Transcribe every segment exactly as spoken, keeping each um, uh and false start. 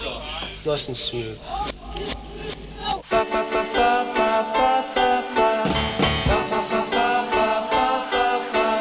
Nice and smooth. Fa fa fa fa fa fa fa fa. Fa fa fa fa fa fa fa fa.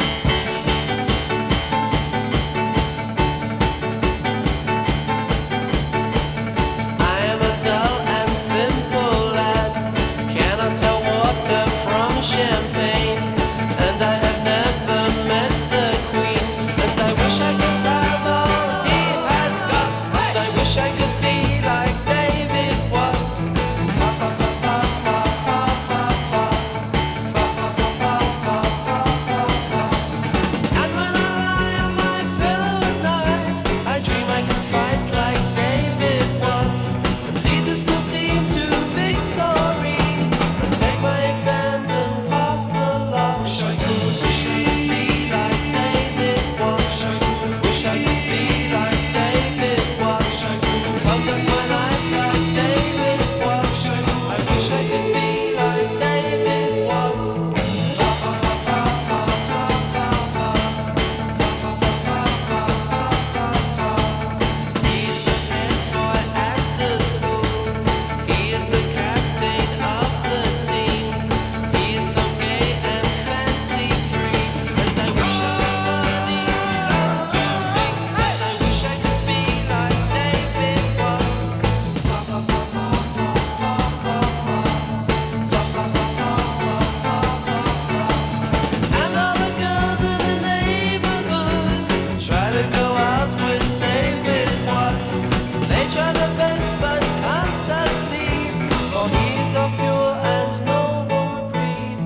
I am a dull and simple lad, cannot tell water from champagne, and I have never met the Queen, and I wish I could have all he has got, and I wish I could be like David Watts. Fa fa fa fa fa fa fa fa. Fa fa fa fa fa fa fa fa. And when I lie on my pillow at night, I dream I can fight like David Watts, and lead the school team to victory, and take my exams and pass along. Wish I could, wish I could be like David Watts. Wish I could be like David Watts. Conduct my life like David Watts. I wish I could be like David Watts. Fa fa fa fa fa fa fa fa. Fa fa fa fa fa fa fa fa. He's the head boy at the school. He is the captain of the team. He is so gay and fancy free, and I wish I was worthy enough to be. And I wish I could be like David Watts. Fa fa fa fa fa fa fa fa. Fa fa fa fa fa fa fa fa. And all the girls in the neighborhood try to go out with David Watts. They try their best but can't succeed, for he's of pure and noble breed.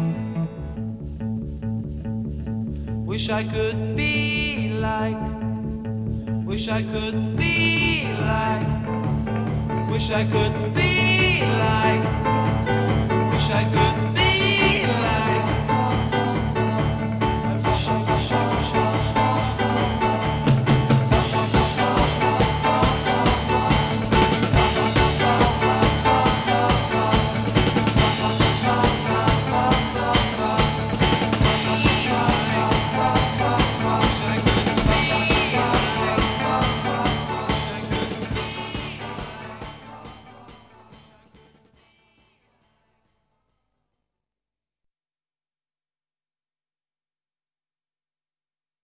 Wish I could be like, wish I could be like, wish I could be like, wish I could